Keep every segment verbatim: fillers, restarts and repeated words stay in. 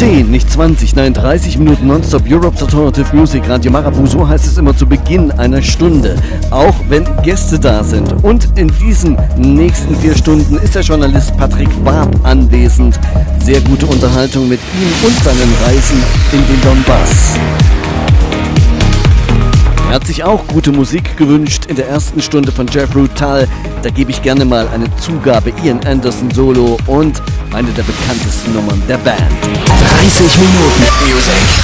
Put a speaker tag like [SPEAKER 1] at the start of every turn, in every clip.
[SPEAKER 1] zehn, nicht zwanzig, nein dreißig Minuten Nonstop Europe's Alternative Music, Radio Marabout, so heißt es immer zu Beginn einer Stunde, auch wenn Gäste da sind. Und in diesen nächsten vier Stunden ist der Journalist Patrick Warp anwesend. Sehr gute Unterhaltung mit ihm und seinen Reisen in den Donbass. Er hat sich auch gute Musik gewünscht in der ersten Stunde von Jethro Tull. Da gebe ich gerne mal eine Zugabe, Ian Anderson Solo und eine der bekanntesten Nummern der Band.
[SPEAKER 2] dreißig Minuten Music.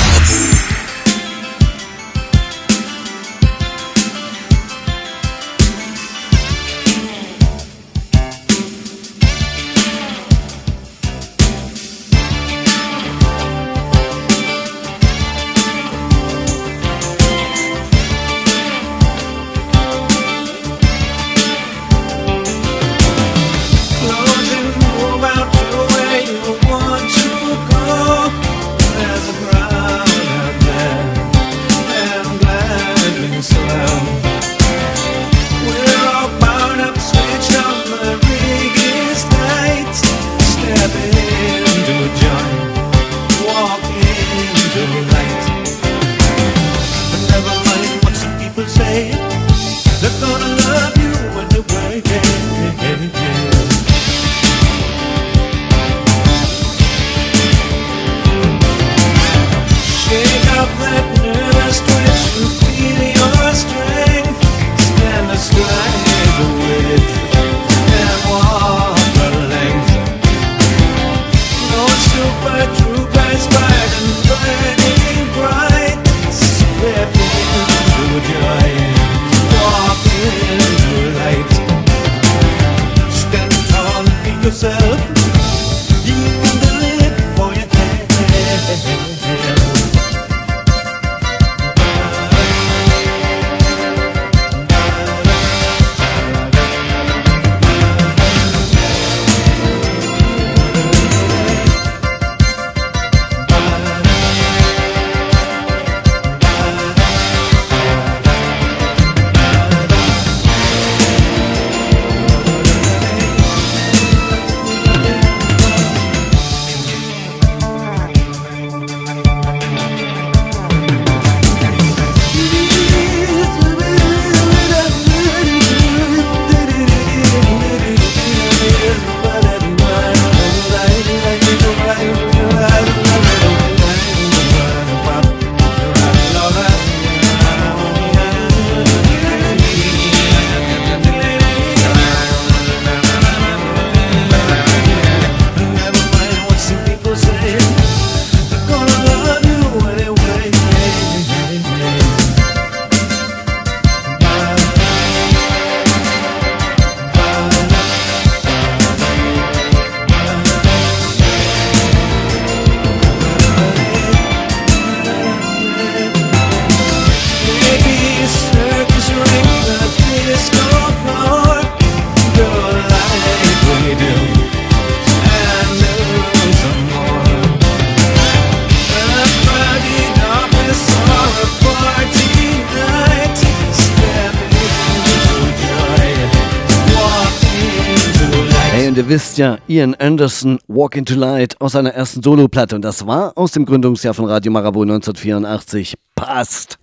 [SPEAKER 1] Ihr wisst ja, Ian Anderson, Walk into Light aus seiner ersten Soloplatte. Und das war aus dem Gründungsjahr von Radio Marabout neunzehnhundertvierundachtzig. Passt!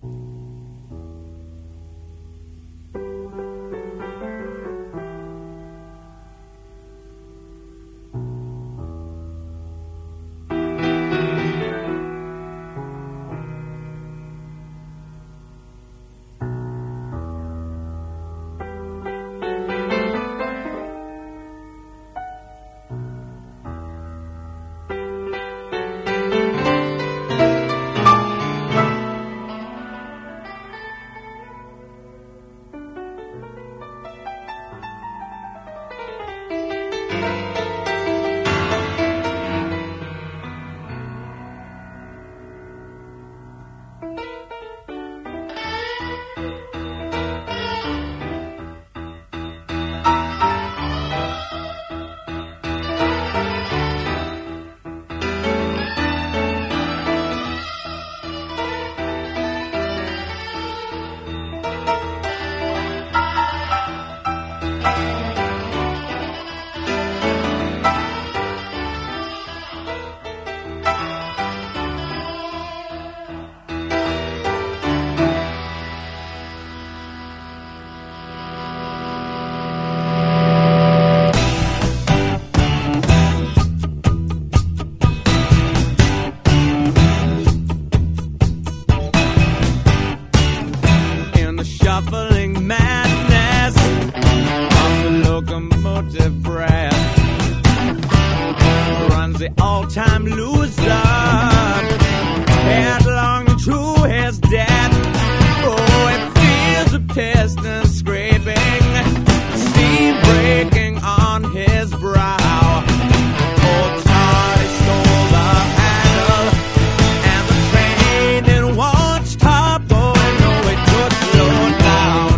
[SPEAKER 3] up headlong to his death. Oh, it feels a piston scraping, steam breaking on his brow. Oh, Charlie stole the handle, and the train it won't stop going. No, it could slow down.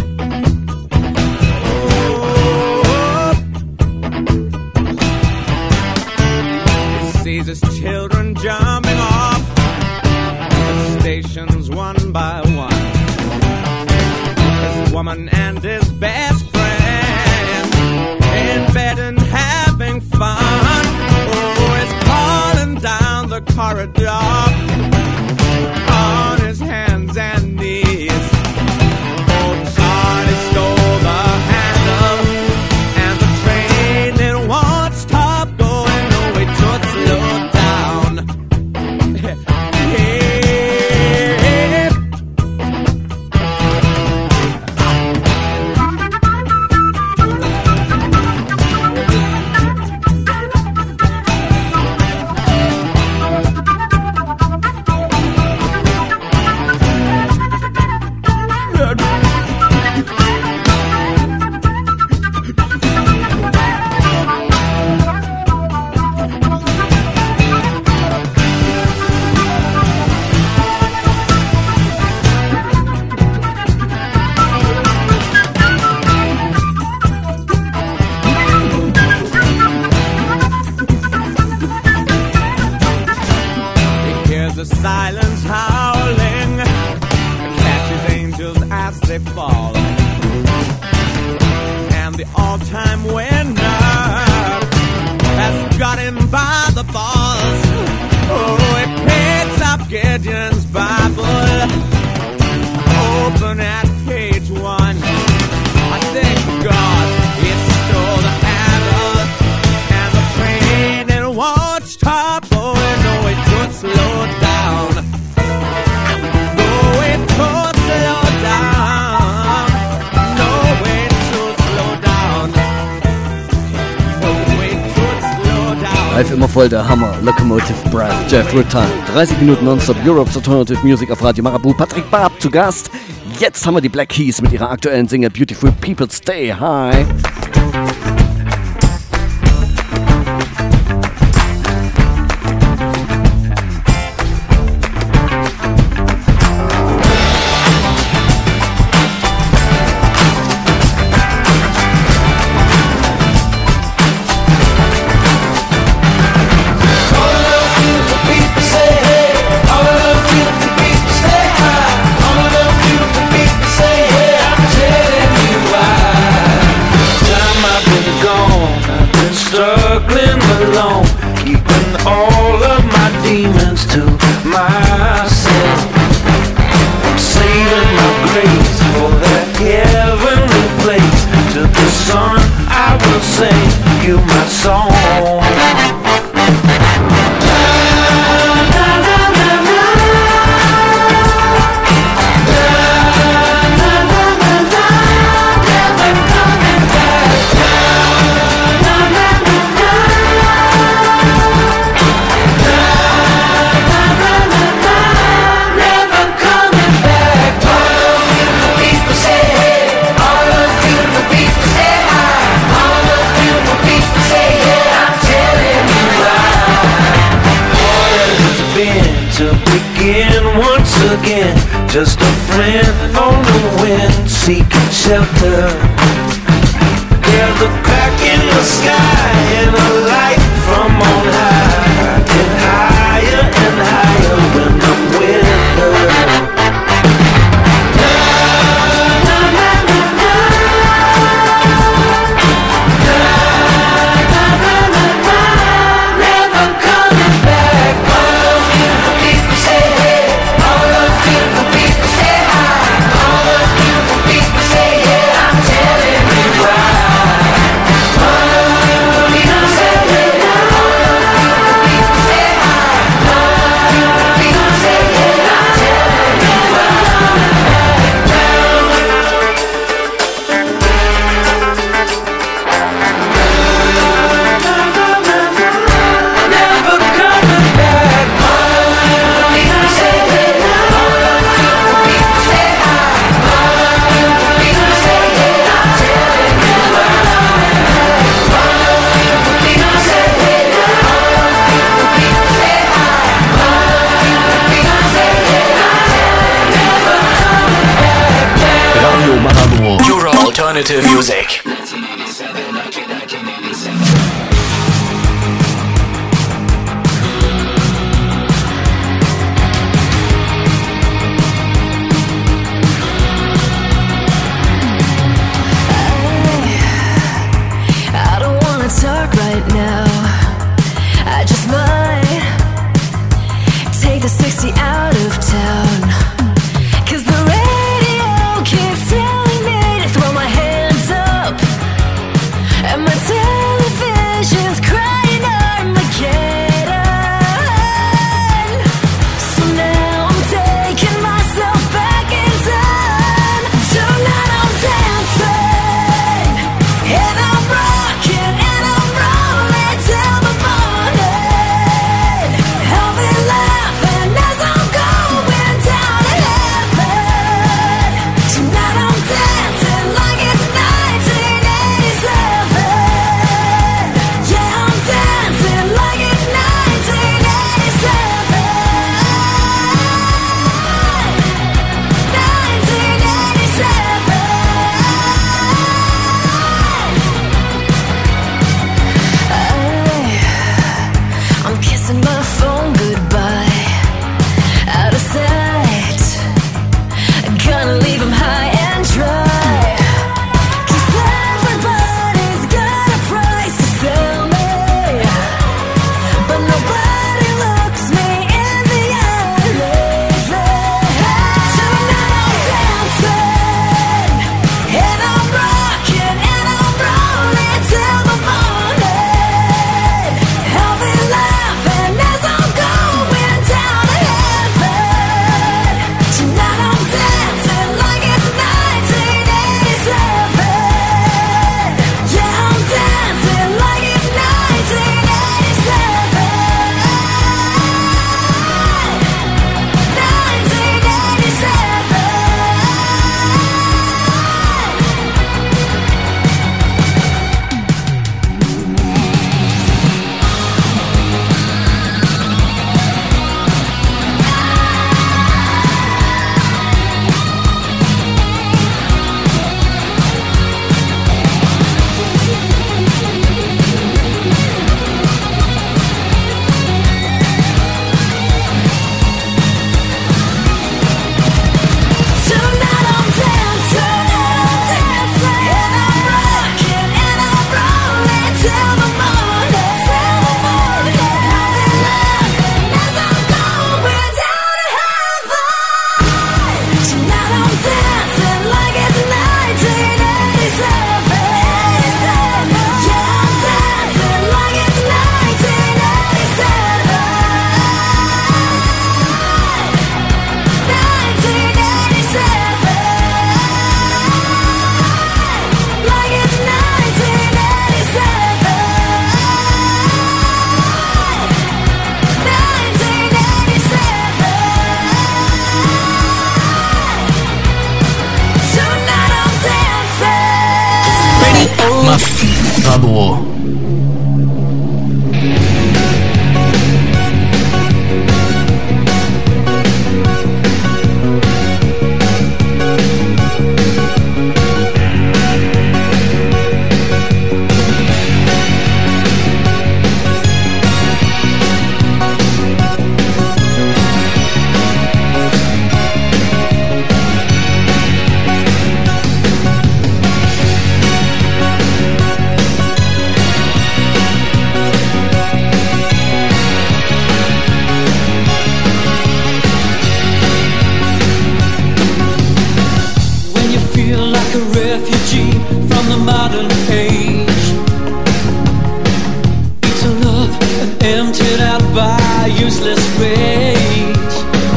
[SPEAKER 3] Oh, he sees his children jumping off the stations one by one. His woman and his best friend in bed and having fun. Oh, he's crawling down the corridor on his hands and knees. Oh, Charlie stole the handle, and the train it won't stop going. No, it should slow down. Hey. The silence howling catches angels as they fall, and the all-time winner has got him by the balls. Oh, he picks up Gideon's Bible, open at page one. I thank God he stole the handle, and the train it won't stop going. No, it could slow down.
[SPEAKER 1] Live immer voll der Hammer, Locomotive Breath, Jeff Rutan. dreißig Minuten Nonstop Europe's Alternative Music auf Radio Marabu. Patrick Barb zu Gast. Jetzt haben wir die Black Keys mit ihrer aktuellen Single Beautiful People Stay High.
[SPEAKER 4] Just a friend on the wind, seeking shelter. There's a crack in the sky and a light from on high. Get higher and higher when I'm with her.
[SPEAKER 2] Alternative Music.
[SPEAKER 5] Talk right now, I just might take the sixty out of town, 'cause the radio keeps telling me to throw my hands up, and my television's crying Armageddon. So now I'm taking myself back in time. Tonight I'm dancing and I'm rocking and till the morning, I'll be laughing as I'm going down to heaven. Tonight I'm dancing like it's nineteen eighty-seven. Yeah, I'm dancing like it's nineteen eighty-seven. nineteen eighty-seven. I'm kissing my phone goodbye, out of sight. Gonna leave him high and dry, 'cause everybody's got a price to sell me, but nobody looks me in the eye lately. Tonight I'm dancing and I'm rocking and I'm rolling till the morning. I'll be laughing as I'm going down to heaven. Tonight I'm dancing like it's nineteen eighty-seven. Yeah, I'm dancing like it's nineteen eighty-seven. nineteen eighty-seven. Tonight I'm dancing, dancing, and I'm rocking and I'm rolling till the morning, till the morning. I'll be laughing as I'm going down to heaven. Tonight I'm dancing like it's nineteen eighty-seven. Yeah, I'm dancing like it's nineteen eighty-seven. nineteen eighty-seven. Like it's nineteen eighty-seven. nineteen eighty-seven. Tonight I'm dancing.
[SPEAKER 2] Ma Rabo.
[SPEAKER 4] When you feel like a refugee from the modern age, eaten up and emptied out by useless rage.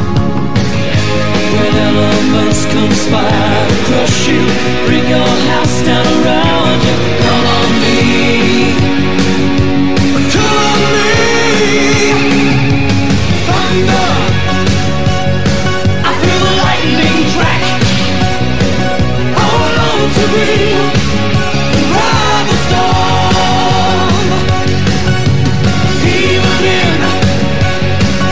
[SPEAKER 4] When elements conspire to crush you, bring your house down around you. Call on me, call on me. Thunder, I feel the lightning track. Hold on to me, ride the storm. Even in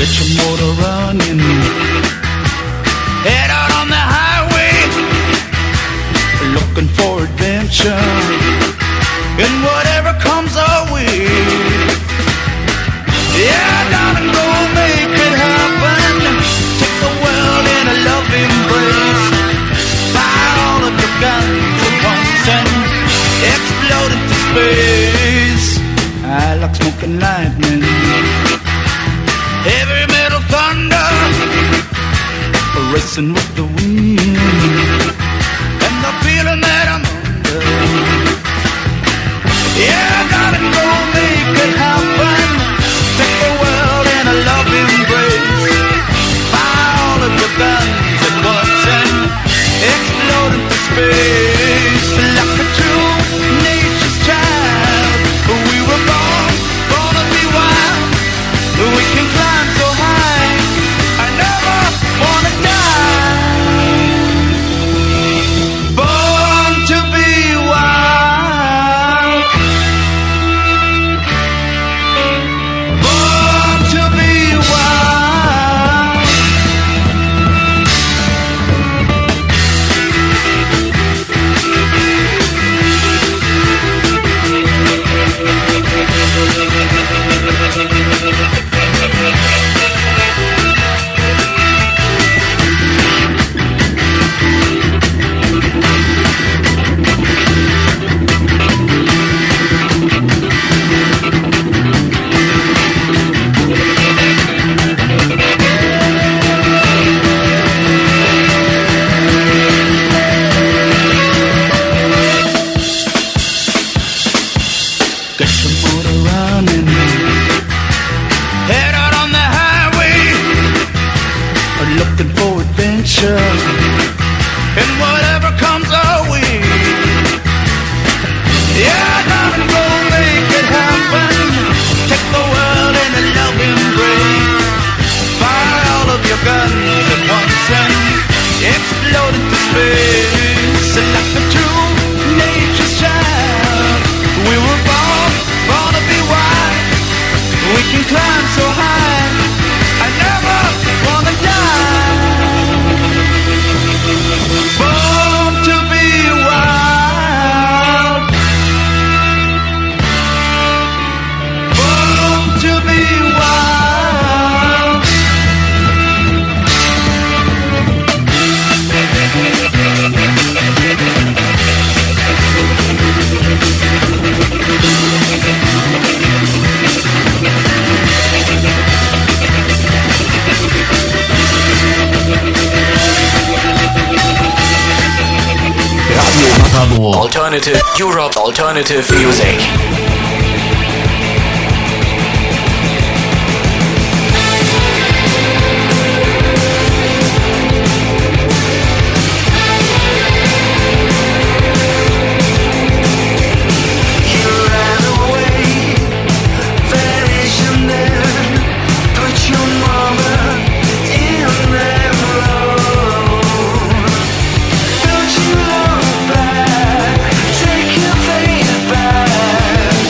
[SPEAKER 6] Get your motor running. Head out on the highway, looking for adventure, and whatever comes our way. Yeah, darling, go make it happen. Take the world in a loving embrace. Fire all of your guns at once and explode into space. I like smoking lightning, heavy metal thunder, racing with the wind, and the feeling that I'm under. Yeah, darling, go make it happen. Take the world in a loving embrace. Fire all of your guns at once and explode into space. Like a true nature's child, we were born, born to be wild. We can climb so high, I never wanna die. Born to be wild. Born to be wild. Get your motor running. Head out on the highway, looking for adventure, and whatever comes our way. Yeah, darling, go make it happen. Take the world in a loving embrace. Fire all of your guns at once and explode into space. Like a true nature's child, we were born, born to be wild. We can climb so high, I never wanna die. Born to be wild. Born to be wild.
[SPEAKER 2] Alternative Europe, alternative music.
[SPEAKER 4] Don't you look back, take your face back.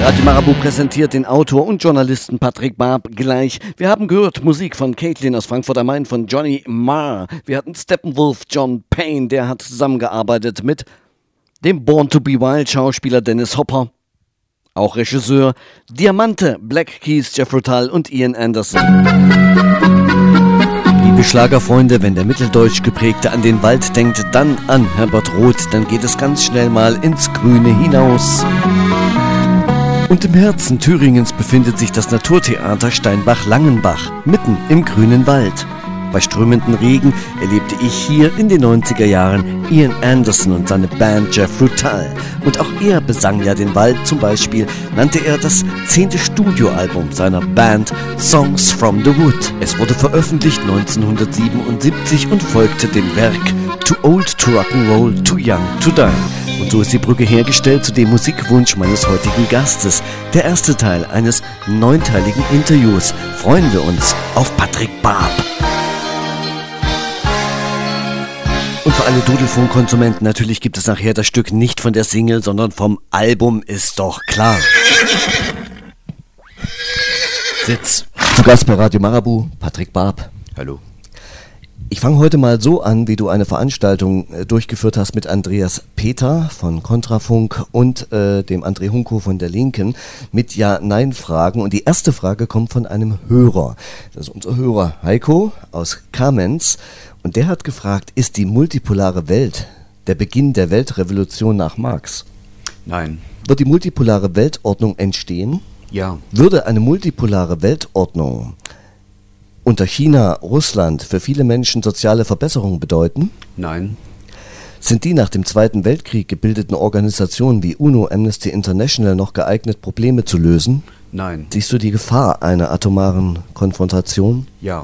[SPEAKER 1] Radio Marabout präsentiert den Autor und Journalisten Patrick Barb gleich. Wir haben gehört Musik von Caitlin aus Frankfurt am Main, von Johnny Marr. Wir hatten Steppenwolf John Payne, der hat zusammengearbeitet mit dem Born to be Wild Schauspieler Dennis Hopper. Auch Regisseur Diamante, Black Keys, Jethro Tull und Ian Anderson. Liebe Schlagerfreunde, wenn der mitteldeutsch geprägte an den Wald denkt, dann an Herbert Roth, dann geht es ganz schnell mal ins Grüne hinaus. Und im Herzen Thüringens befindet sich das Naturtheater Steinbach-Langenbach, mitten im grünen Wald. Bei strömendem Regen erlebte ich hier in den neunziger Jahren Ian Anderson und seine Band Jethro Tull. Und auch er besang ja den Wald, zum Beispiel nannte er das zehnte Studioalbum seiner Band Songs from the Wood. Es wurde veröffentlicht neunzehnhundertsiebenundsiebzig und folgte dem Werk Too Old to Rock'n'Roll, Too Young to Die. Und so ist die Brücke hergestellt zu dem Musikwunsch meines heutigen Gastes. Der erste Teil eines neunteiligen Interviews. Freuen wir uns auf Patrick Barb. Und für alle Dudelfunk-Konsumenten, natürlich gibt es nachher das Stück nicht von der Single, sondern vom Album, ist doch klar. Sitz. Zu Gast bei Radio Marabout, Patrick Barb.
[SPEAKER 7] Hallo.
[SPEAKER 1] Ich fange heute mal so an, wie du eine Veranstaltung äh, durchgeführt hast mit Andreas Peter von Kontrafunk und äh, dem André Hunko von der Linken mit Ja-Nein-Fragen. Und die erste Frage kommt von einem Hörer. Das ist unser Hörer Heiko aus Kamenz. Und der hat gefragt, ist die multipolare Welt der Beginn der Weltrevolution nach Marx?
[SPEAKER 7] Nein.
[SPEAKER 1] Wird die multipolare Weltordnung entstehen?
[SPEAKER 7] Ja.
[SPEAKER 1] Würde eine multipolare Weltordnung unter China, Russland für viele Menschen soziale Verbesserungen bedeuten?
[SPEAKER 7] Nein.
[SPEAKER 1] Sind die nach dem Zweiten Weltkrieg gebildeten Organisationen wie UNO, Amnesty International noch geeignet, Probleme zu lösen?
[SPEAKER 7] Nein.
[SPEAKER 1] Siehst du die Gefahr einer atomaren Konfrontation?
[SPEAKER 7] Ja.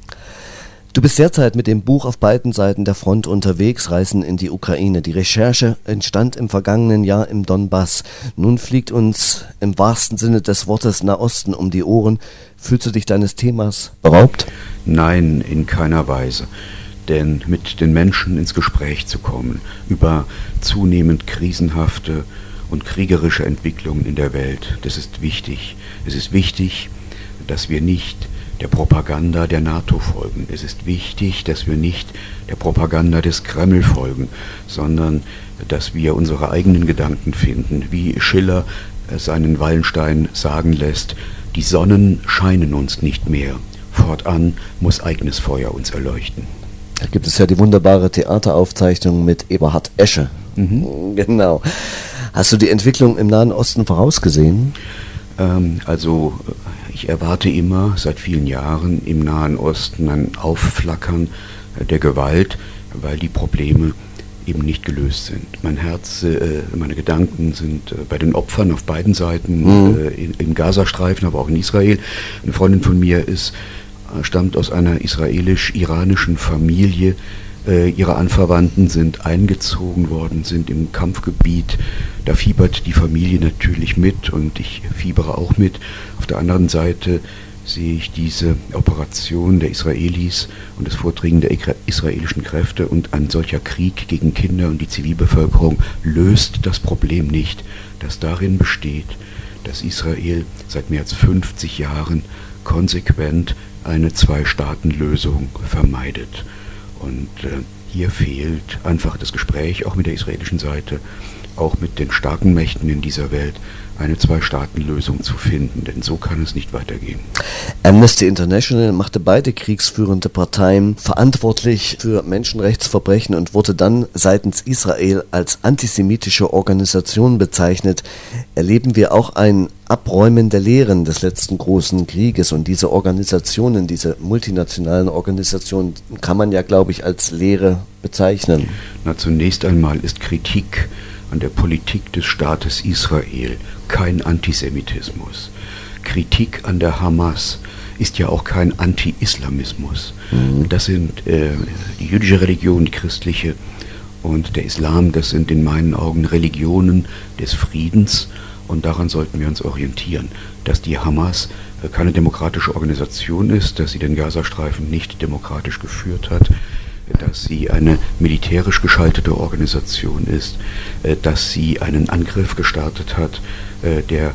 [SPEAKER 1] Du bist derzeit mit dem Buch Auf beiden Seiten der Front unterwegs, Reisen in die Ukraine. Die Recherche entstand im vergangenen Jahr im Donbass. Nun fliegt uns im wahrsten Sinne des Wortes Nahosten um die Ohren. Fühlst du dich deines Themas beraubt?
[SPEAKER 7] Nein, in keiner Weise. Denn mit den Menschen ins Gespräch zu kommen über zunehmend krisenhafte und kriegerische Entwicklungen in der Welt, das ist wichtig. Es ist wichtig, dass wir nicht der Propaganda der NATO folgen. Es ist wichtig, dass wir nicht der Propaganda des Kreml folgen, sondern dass wir unsere eigenen Gedanken finden, wie Schiller seinen Wallenstein sagen lässt, die Sonnen scheinen uns nicht mehr, fortan muss eigenes Feuer uns erleuchten.
[SPEAKER 1] Da gibt es ja die wunderbare Theateraufzeichnung mit Eberhard Esche.
[SPEAKER 7] Mhm.
[SPEAKER 1] Genau. Hast du die Entwicklung im Nahen Osten vorausgesehen?
[SPEAKER 7] Ähm, also ich erwarte immer seit vielen Jahren im Nahen Osten ein Aufflackern der Gewalt, weil die Probleme eben nicht gelöst sind. Mein Herz, äh, meine Gedanken sind äh, bei den Opfern auf beiden Seiten, mhm. äh, in, im Gazastreifen, aber auch in Israel. Eine Freundin von mir ist, äh, stammt aus einer israelisch-iranischen Familie. Äh, ihre Anverwandten sind eingezogen worden, sind im Kampfgebiet. Da fiebert die Familie natürlich mit und ich fiebere auch mit. Auf der anderen Seite sehe ich diese Operation der Israelis und das Vordringen der israelischen Kräfte, und ein solcher Krieg gegen Kinder und die Zivilbevölkerung löst das Problem nicht, das darin besteht, dass Israel seit mehr als fünfzig Jahren konsequent eine Zwei-Staaten-Lösung vermeidet. Und äh, hier fehlt einfach das Gespräch, auch mit der israelischen Seite, auch mit den starken Mächten in dieser Welt, eine Zwei-Staaten-Lösung zu finden, denn so kann es nicht weitergehen.
[SPEAKER 1] Amnesty International machte beide kriegsführende Parteien verantwortlich für Menschenrechtsverbrechen und wurde dann seitens Israel als antisemitische Organisation bezeichnet. Erleben wir auch ein Abräumen der Lehren des letzten großen Krieges, und diese Organisationen, diese multinationalen Organisationen, kann man ja, glaube ich, als Lehre bezeichnen.
[SPEAKER 7] Na, zunächst einmal ist Kritik an der Politik des Staates Israel kein Antisemitismus. Kritik an der Hamas ist ja auch kein Anti-Islamismus. Mhm. Das sind äh, die jüdische Religion, die christliche und der Islam, das sind in meinen Augen Religionen des Friedens, und daran sollten wir uns orientieren. Dass die Hamas äh, keine demokratische Organisation ist, dass sie den Gazastreifen nicht demokratisch geführt hat, dass sie eine militärisch geschaltete Organisation ist, dass sie einen Angriff gestartet hat, der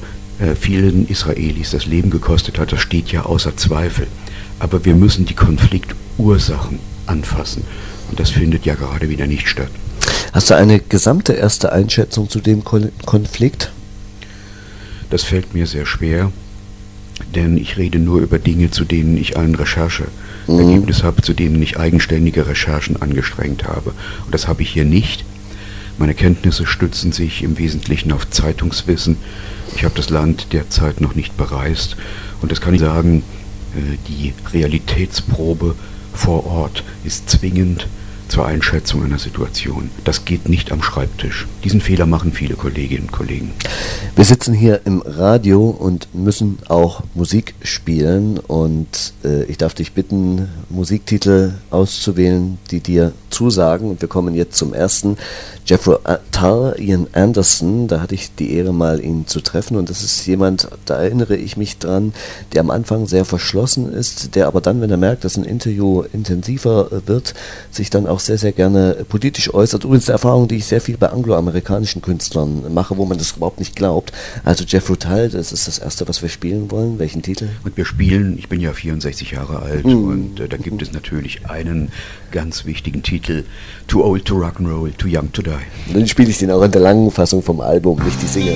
[SPEAKER 7] äh, vielen Israelis das Leben gekostet hat, das steht ja außer Zweifel. Aber wir müssen die Konfliktursachen anfassen. Und das findet ja gerade wieder nicht statt.
[SPEAKER 1] Hast du eine gesamte erste Einschätzung zu dem Kon- Konflikt?
[SPEAKER 7] Das fällt mir sehr schwer, denn ich rede nur über Dinge, zu denen ich ein Rechercheergebnis mhm. habe, zu denen ich eigenständige Recherchen angestrengt habe. Und das habe ich hier nicht. Meine Kenntnisse stützen sich im Wesentlichen auf Zeitungswissen. Ich habe das Land derzeit noch nicht bereist. Und das kann ich sagen, die Realitätsprobe vor Ort ist zwingend zur Einschätzung einer Situation. Das geht nicht am Schreibtisch. Diesen Fehler machen viele Kolleginnen und Kollegen.
[SPEAKER 1] Wir sitzen hier im Radio und müssen auch Musik spielen und äh, ich darf dich bitten, Musiktitel auszuwählen, die dir zusagen. Und wir kommen jetzt zum ersten. Jethro Tull, Ian Anderson, da hatte ich die Ehre mal ihn zu treffen und das ist jemand, da erinnere ich mich dran, der am Anfang sehr verschlossen ist, der aber dann, wenn er merkt, dass ein Interview intensiver wird, sich dann auch sehr, sehr gerne politisch äußert. Übrigens eine Erfahrung, die ich sehr viel bei angloamerikanischen Künstlern mache, wo man das überhaupt nicht glaubt. Also Jethro Tull, das ist das Erste, was wir spielen wollen. Welchen Titel?
[SPEAKER 7] Und wir spielen, ich bin ja vierundsechzig Jahre alt mm. und äh, da gibt es natürlich einen ganz wichtigen Titel, Too Old to Rock'n'Roll, Too Young to Die.
[SPEAKER 1] Und dann spiele ich den auch in der langen Fassung vom Album, nicht die Single.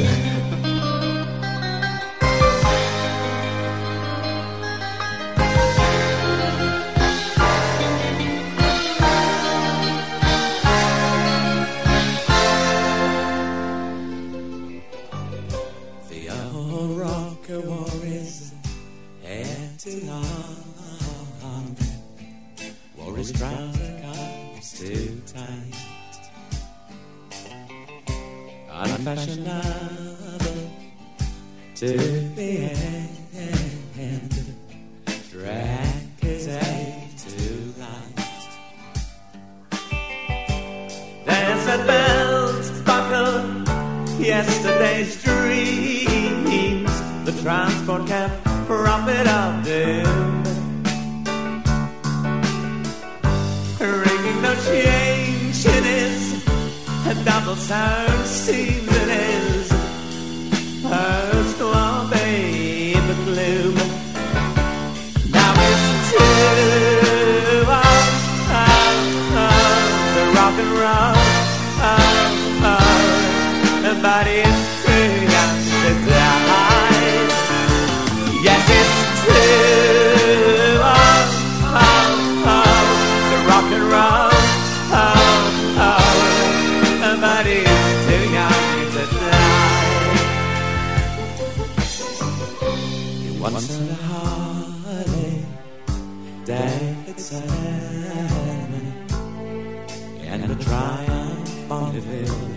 [SPEAKER 3] Unfashionable to the end, drank his age to light. Desert bells buckle yesterday's dreams, the transport cab prophet of doom, ringing no change in his a double sound seems in his first one, babe, the gloom. Now it's two of, of, of the rock and roll, of, of the body is too young to die. Yes, it's two of, of, of the rock and roll. Once in a holiday, David Simon, and a triumph on the hill,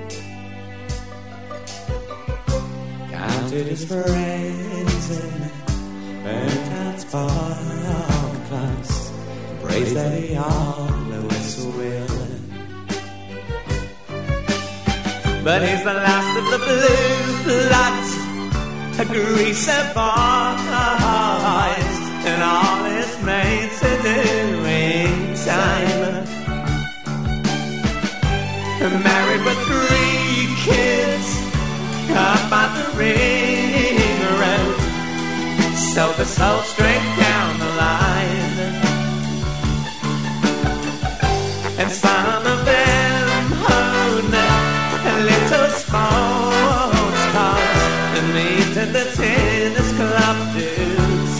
[SPEAKER 3] counted his friends and burnt out spark plugs, praised that he always will. But he's the last of the blue bloods, a greaser boys, and all his mates are doing time. Married with three kids up on the ring road, so the soul straight down the line. And some of them own little sports cars and meet at the tennis club dues,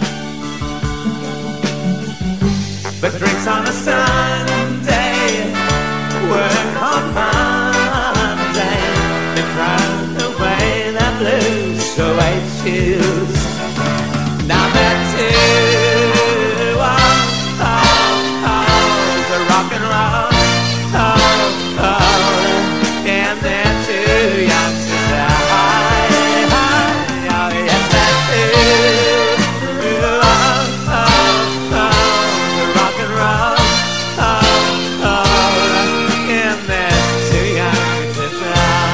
[SPEAKER 3] but drinks on a Sunday, work on Monday, and cry away the blues, so I choose. Now that two oh, oh, oh, the rock and roll, oh, oh, and they're too young to die. Oh, yes, that two oh, oh, oh, the rock and roll, oh, oh, and they're too young to die.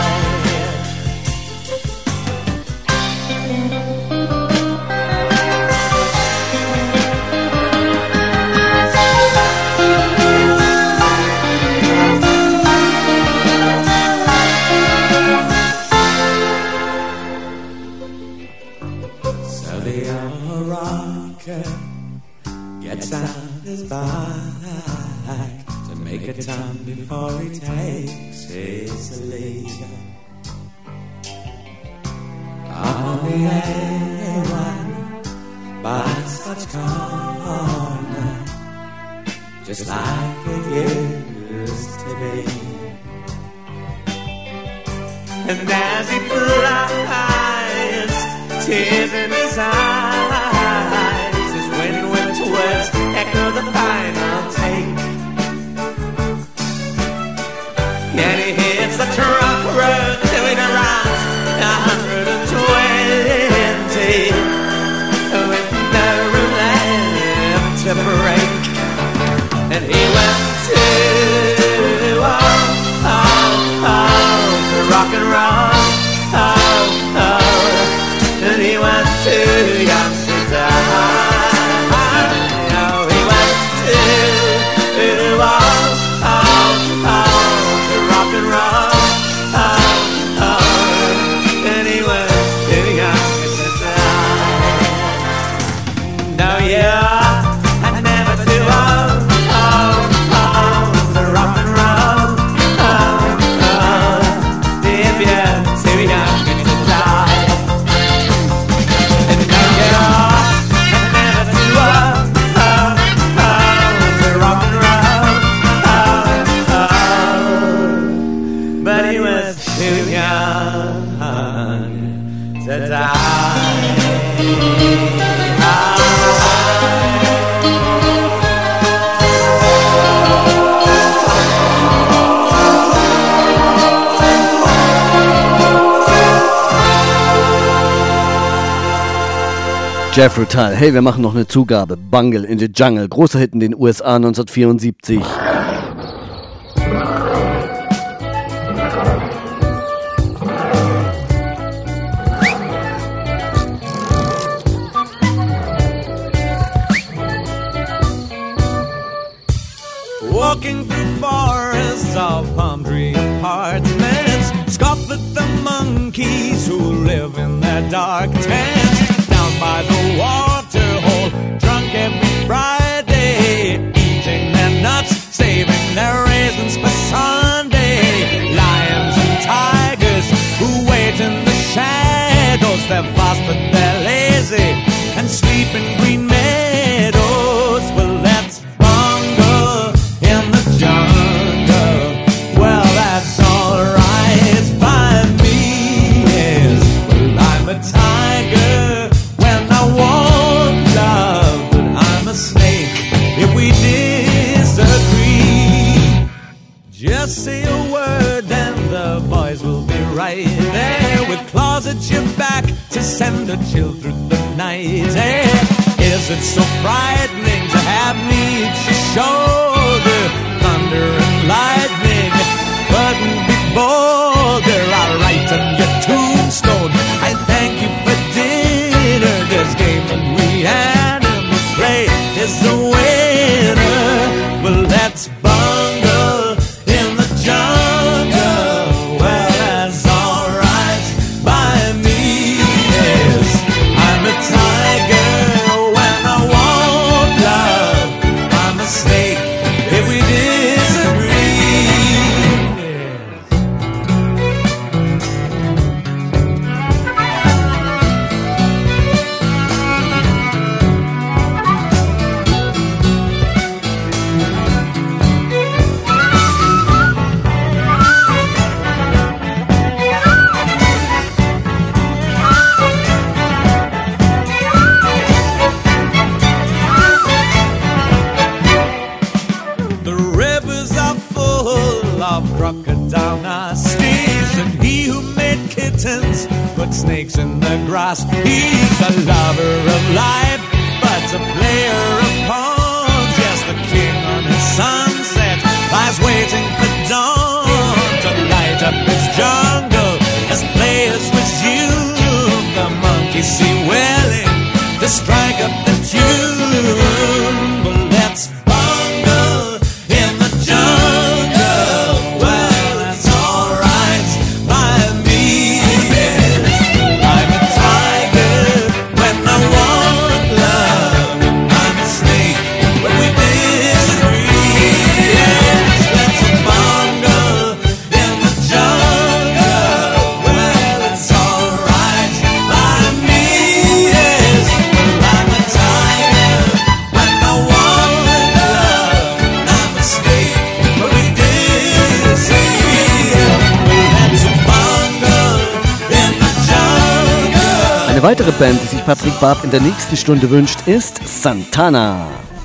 [SPEAKER 3] Make a time before he takes his leave. I'm the only one by such corner, just like it used to be. And as he flies, tears in his eyes, his wind-whipped words echo the final take. And he hits the trunk road till it arrives a hundred and twenty, with no room left to break. And he went to oh, oh, oh, to rock and roll, oh, oh, and he was too young to die. Oh, he went to oh, oh, oh, to rock and roll, oh, oh, and he was too young to die. No, yeah.
[SPEAKER 1] Jethro Tull, hey, wir machen noch eine Zugabe. Bungle in the Jungle, großer Hit in den U S A neunzehnhundertvierundsiebzig.
[SPEAKER 3] Walking through forests of palm tree apartments, scoff at the monkeys who live in their dark tents. Down by the water hole, drunk every Friday, eating their nuts, saving their raisins for Sunday. Lions and tigers who wait in the shadows, they're fast but they're lazy and sleep in green meadows. Well, let's bungle in the jungle. Well, that's alright by me. Yes, well, I'm a tiger when I want love, but I'm a snake if we disagree. Just say a word and the boys will be right there, with claws at your back to send a chill through the night. Hey, is it so frightening to have me at your shoulder? Thunder and lightning, but be bolder. I'll write on your tombstone, I thank you for dinner. This game that we animals play is the winner. Well, let's bungle in the jungle. Well, that's alright by me. Yes, I'm a tiger when I want love. I'm a snake if we disagree. The rivers are full of crocodile nasties, and he who made kittens put snakes in the grass. He's a lover of life, but a player of pawns. Yes, the king on his sunset lies waiting for dawn to light up his jungle as players resume. The monkeys see willing to strike up the tune. Well, let's bungle in the jungle. Well, that's alright by me. Yes, I'm a tiger when I want love. I'm a snake when we disagree. Yes,
[SPEAKER 1] Eine weitere Band, die sich Patrick Barb in der nächsten Stunde wünscht, ist Santana.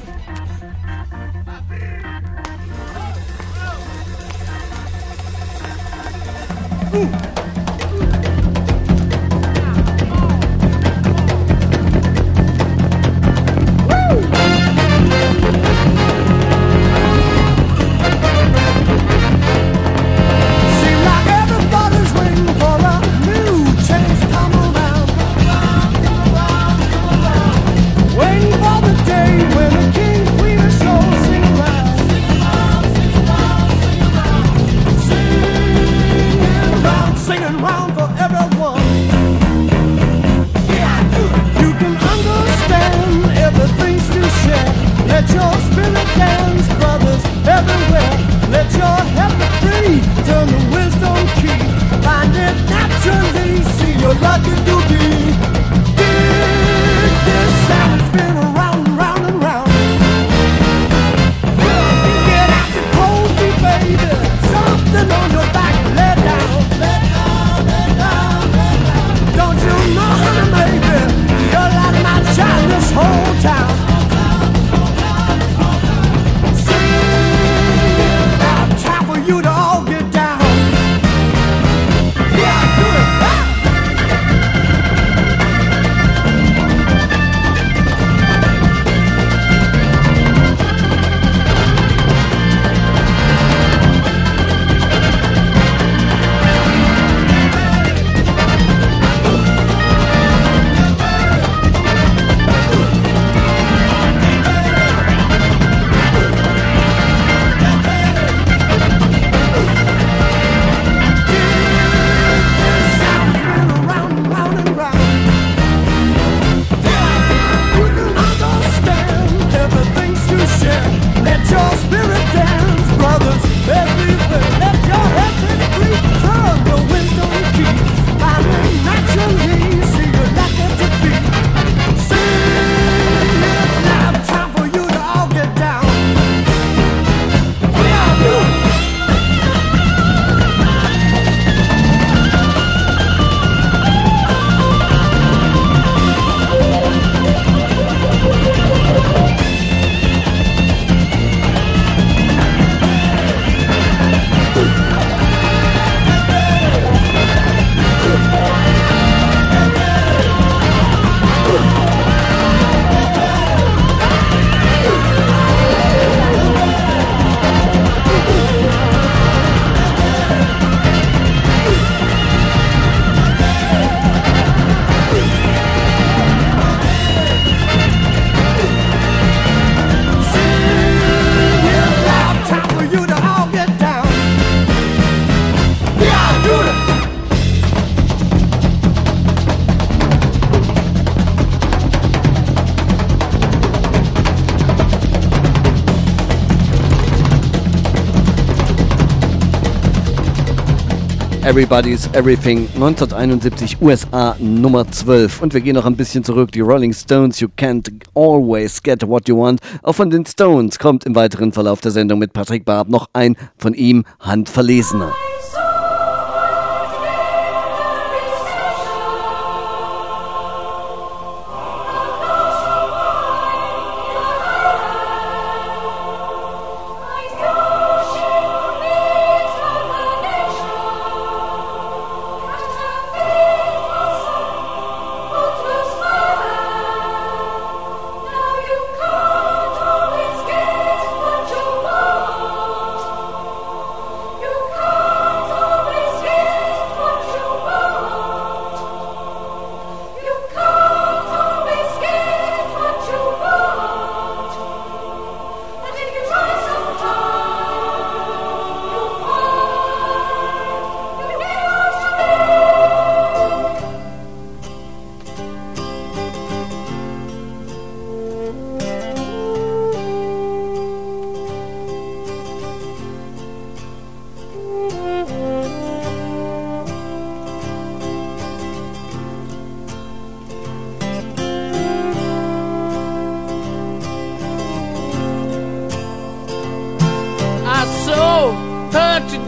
[SPEAKER 1] Everybody's Everything, neunzehnhunderteinundsiebzig, U S A Nummer zwölf. Und wir gehen noch ein bisschen zurück. Die Rolling Stones, You Can't Always Get What You Want. Auch von den Stones kommt im weiteren Verlauf der Sendung mit Patrick Barb noch ein von ihm handverlesener.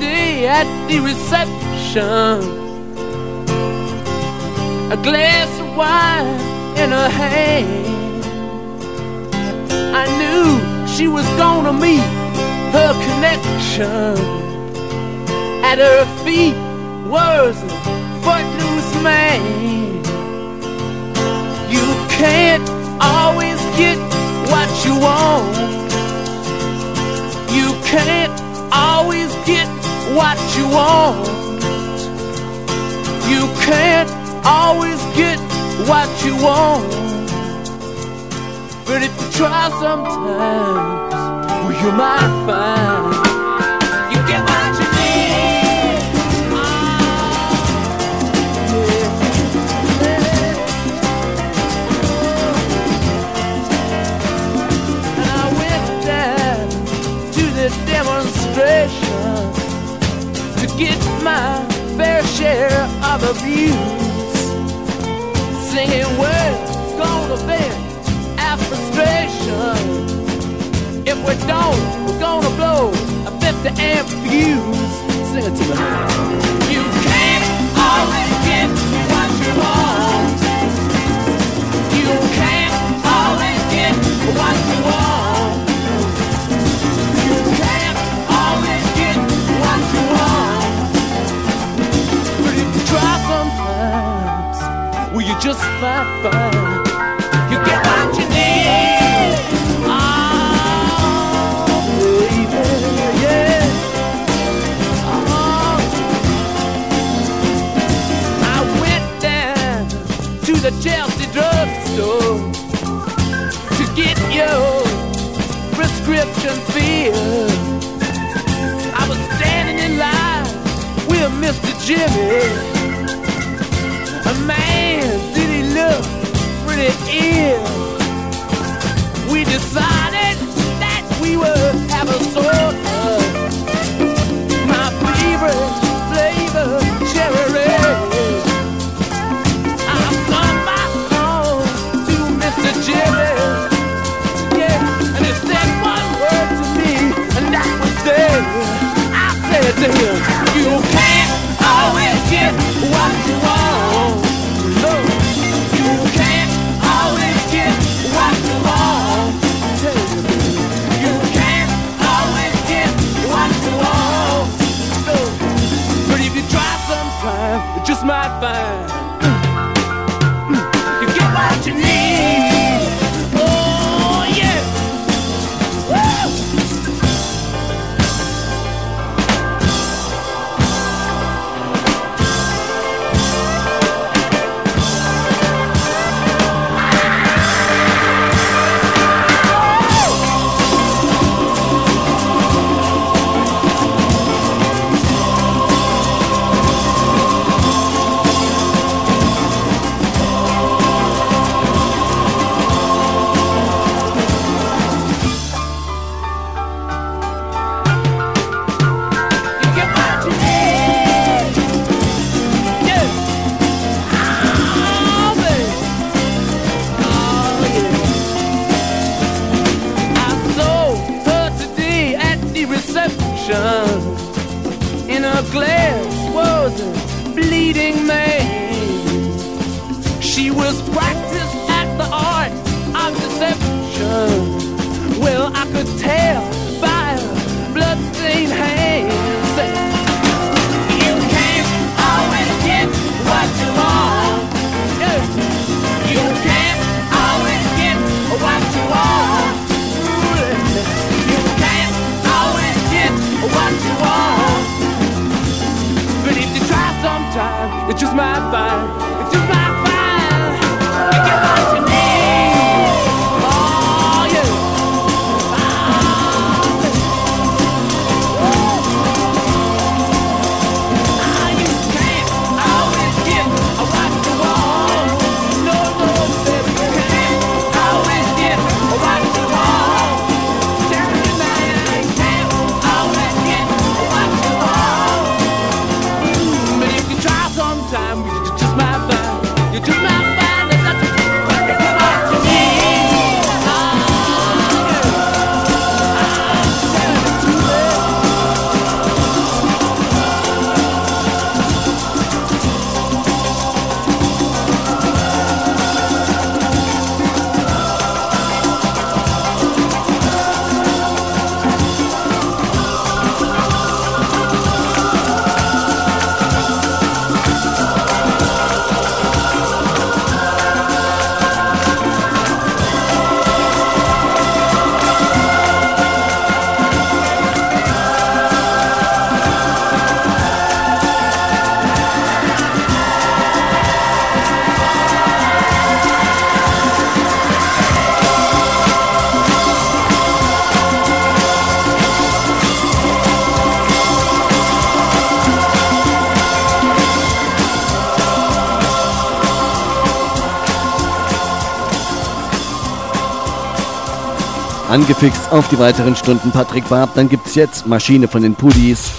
[SPEAKER 8] At the reception, a glass of
[SPEAKER 4] wine in her hand. I knew she was gonna meet her connection. At her feet was a footloose man. You can't always get what you want. You can't always get what you want. You can't always get what you want. But if you try sometimes, well, you might find you get what you need. Oh, yeah. And I went down to the demonstration to get my fair share of abuse, singing words gonna vent our frustration. If we don't, we're gonna blow a fifty amp fuse. Sing it to me. You can't always get what you want. You can't always get what you want. You can't always get what you want. But if you try sometimes, well, you just might find you get what you need. Oh, baby, yeah. Oh. I went down to the Chelsea drugstore to get your prescription filled. I was standing in line with Mister Jimmy. A man, did he look pretty ill? We decided that we would have a soda. My favorite flavor, cherry red. I sung my song to Mister Jimmy. Yeah, and he said one word to me, and that was there. I said to him, you can't always get what you want. No, you can't always get what you want. You can't always get what you want. No, but if you try sometime, you just might find you get what you need. Oh yeah. Woo! In her glass was a bleeding man. She was practiced at the art of deception. Well, I could tell by her bloodstained hands. You can't always get what you want. You can't always get what you want. You can't always get what you want. But if you try sometime, you just might find, you just might find you get what you need. Oh yeah. Oh
[SPEAKER 1] Angefixt auf die weiteren Stunden Patrick Barb. Dann gibt's jetzt Maschine von den Puddies.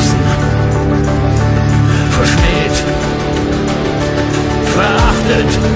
[SPEAKER 4] verachtet.